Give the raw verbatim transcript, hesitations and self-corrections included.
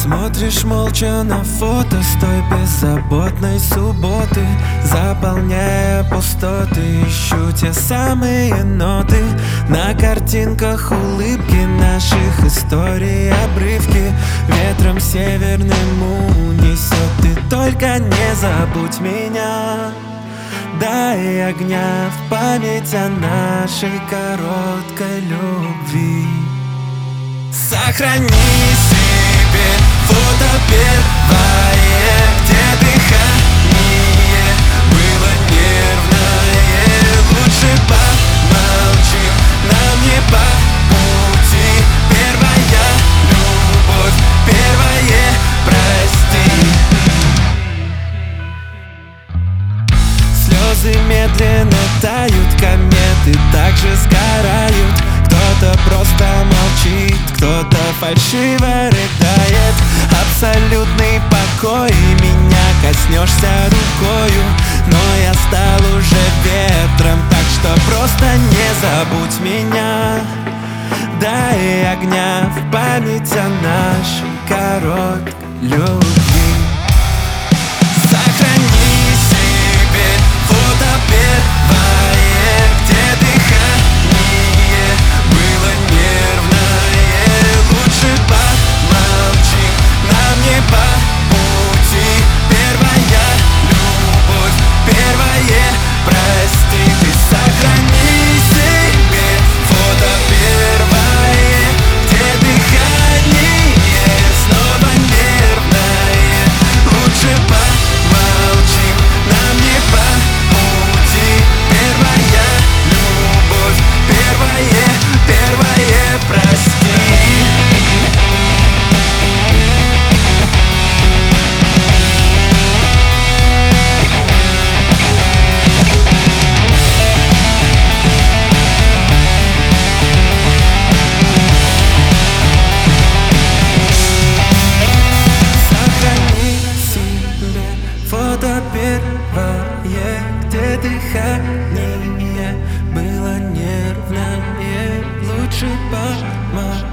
Смотришь молча на фото с той беззаботной субботы, заполняя пустоты, ищу те самые ноты. На картинках улыбки наших историй обрывки ветром северным унесет. Ты только не забудь меня, дай огня в память о нашей короткой любви. Сохрани себе фото первое, где дыхание было нервное. Лучше помолчи, нам не по пути. Первая любовь, первое прости. Слезы медленно тают, кометы также сгорают. Кто-то просто молчит, кто-то фальшиво рыдает. Абсолютный покой, меня коснешься рукою, но я стал уже ветром, так что просто не забудь меня. Дай огня в память о нашей короткой любви. Сохрани себе фото первое, где дыхание было нервное. Лучше помолчи, нам не по пути. Первая любовь, первое прости. Ты сохрани себе фото первое, где дыхание снова нервное. Лучше помолчи, нам не по пути. Первая любовь, первое, первое прости. Сохрани себе фото первое, где дыхание было нервное. Лучше помолчи.